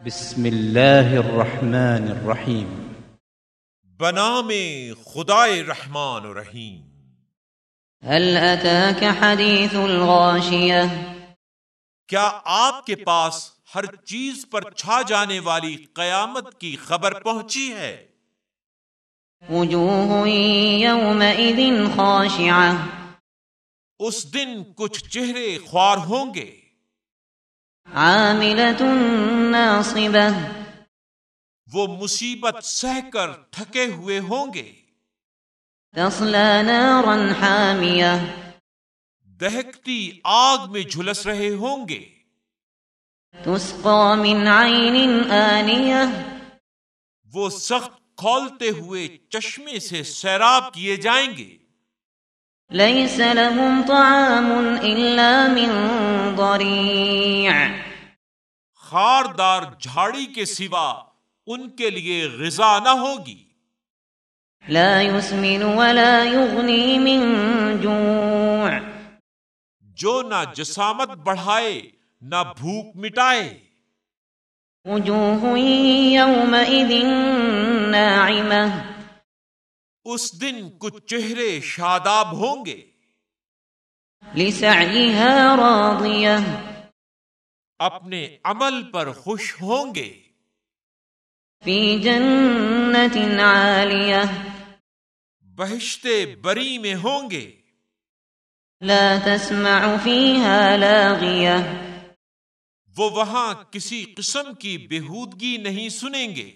بسم اللہ الرحمن الرحیم۔ بنام خدائے رحمان و رحیم۔ هل اتاك حدیث الغاشیہ، کیا آپ کے پاس ہر چیز پر چھا جانے والی قیامت کی خبر پہنچی ہے؟ وجوہ یومئذ خاشعہ، اس دن کچھ چہرے خوار ہوں گے، عاملۃ ناصبہ، وہ مصیبت سہ کر تھکے ہوئے ہوں گے، تصلی نارا حامیہ، دہکتی آگ میں جھلس رہے ہوں گے، تسقی من عین آنیہ، وہ سخت کھولتے ہوئے چشمے سے سیراب کیے جائیں گے، لیس لهم طعام الا من ضریع، خاردار جھاڑی کے سوا ان کے لیے غذا نہ ہوگی، لا يسمن ولا يغنی من جوع، جو نہ جسامت بڑھائے نہ بھوک مٹائے، وجوہ یومئذ ناعمہ، اس دن کچھ چہرے شاداب ہوں گے، لسعیها راضیہ، اپنے عمل پر خوش ہوں گے، فی جنت عالیہ، بہشت بری میں ہوں گے، لا تسمع فیہا لاغیہ، وہ وہاں کسی قسم کی بےہودگی نہیں سنیں گے،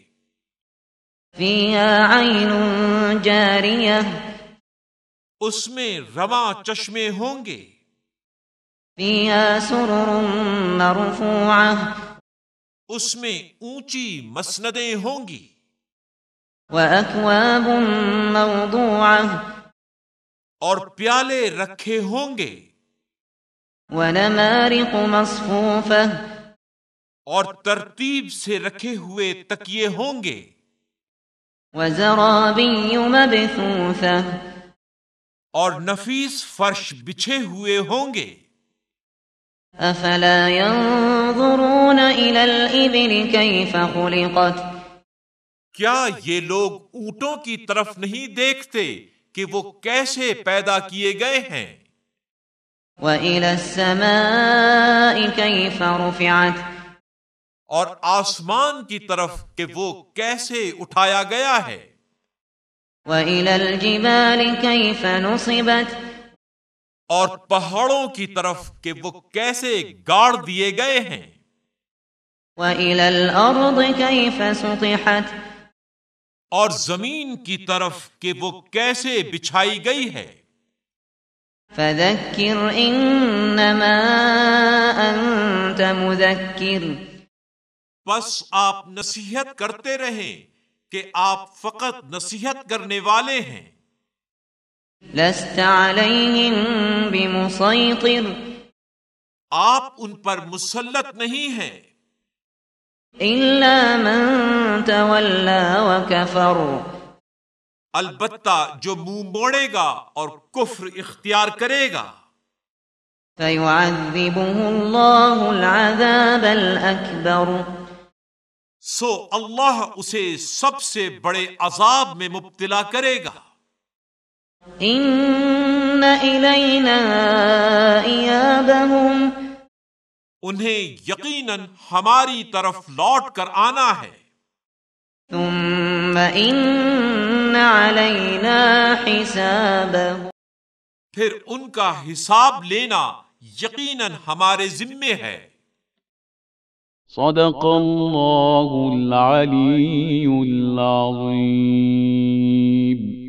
فیہا عین جاریہ، اس میں رواں چشمے ہوں گے، فیہا سرر مرفوعہ، اس میں اونچی مسندیں ہوں گی، واکواب موضوعہ، اور پیالے رکھے ہوں گے، ونمارق مصفوفہ، اور ترتیب سے رکھے ہوئے تکیے ہوں گے، وزرابی مبثوثہ، اور نفیس فرش بچھے ہوئے ہوں گے، افلا ينظرون الى الابل كيف خلقت، کیا یہ لوگ اونٹوں کی طرف نہیں دیکھتے کہ وہ کیسے پیدا کیے گئے ہیں، وَإِلَى السَّمَاءِ كَيْفَ رُفِعَتْ، اور آسمان کی طرف کہ وہ کیسے اٹھایا گیا ہے، وَإِلَى الْجِبَالِ كَيْفَ نُصِبَتْ، اور پہاڑوں کی طرف کہ وہ کیسے گاڑ دیے گئے ہیں، وَإِلَى الْأَرْضِ كَيْفَ سُطِحَتْ، اور زمین کی طرف کہ وہ کیسے بچھائی گئی ہے، فَذَكِّرْ إِنَّمَا أَنْتَ مُذَكِّرٌ، بس آپ نصیحت کرتے رہیں کہ آپ فقط نصیحت کرنے والے ہیں، لَسْتَ عَلَيْهِمْ بِمُصَيْطِرٍ، آپ ان پر مسلط نہیں ہیں، إِلَّا مَنْ تَوَلَّى وَكَفَرَ، البتہ جو منہ موڑے گا اور کفر اختیار کرے گا، فَيُعَذِّبُهُ اللَّهُ الْعَذَابَ الْأَكْبَرَ، سو اللہ اسے سب سے بڑے عذاب میں مبتلا کرے گا، إِنَّ إِلَيْنَا إِيَابَهُمْ، انہیں یقیناً ہماری طرف لوٹ کر آنا ہے، ثُمَّ إِنَّ عَلَيْنَا حِسَابَهُمْ، پھر ان کا حساب لینا یقیناً ہمارے ذمے ہے۔ صدق اللہ العلی العظیم۔